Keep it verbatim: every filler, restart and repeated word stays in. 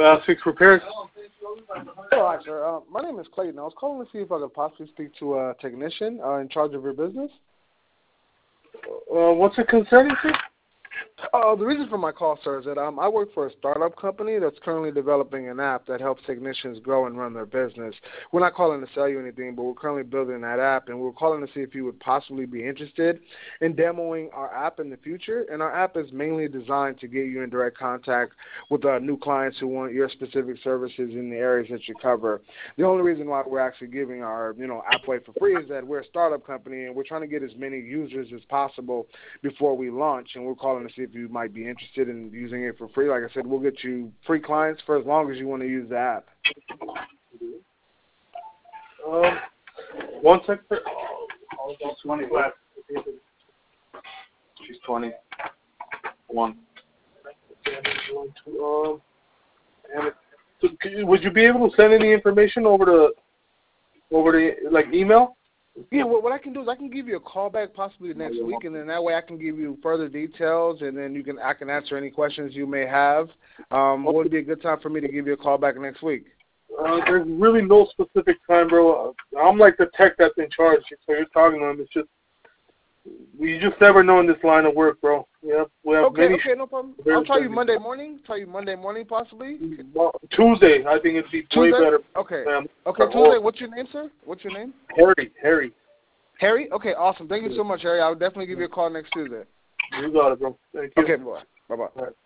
Fast Fix Repairs. Hello, hi, sir. Uh, my name is Clayton. I was calling to see if I could possibly speak to a technician uh, in charge of your business. Uh, what's it concerning, sir? Uh, the reason for my call, sir, is that um, I work for a startup company that's currently developing an app that helps technicians grow and run their business. We're not calling to sell you anything, but we're currently building that app, and we're calling to see if you would possibly be interested in demoing our app in the future. And our app is mainly designed to get you in direct contact with uh, new clients who want your specific services in the areas that you cover. The only reason why we're actually giving our you know app away for free is that we're a startup company, and we're trying to get as many users as possible before we launch, and we're calling to see if you might be interested in using it for free. Like I said, we'll get you free clients for as long as you want to use the app. Um, one second. She's twenty left. She's twenty. One. Um, so would you be able to send any information over to over to like email? Yeah, well, what I can do is I can give you a call back possibly next week, and then that way I can give you further details, and then you can I can answer any questions you may have. Um, what would be a good time for me to give you a call back next week? Uh, there's really no specific time, bro. I'm like the tech that's in charge, so you're talking to him. It's just you just never know in this line of work, bro. Yeah, we have okay, many. Okay, no problem. I'll try you Monday morning. Try you Monday morning, possibly. Well, Tuesday, I think it'd be Tuesday? way better. Okay. Um, okay, Tuesday. What's your name, sir? What's your name? Harry. Harry. Harry? Okay, awesome. Thank you so much, Harry. I'll definitely give you a call next Tuesday. You got it, bro. Thank you. Okay, bye. Bye-bye. All right.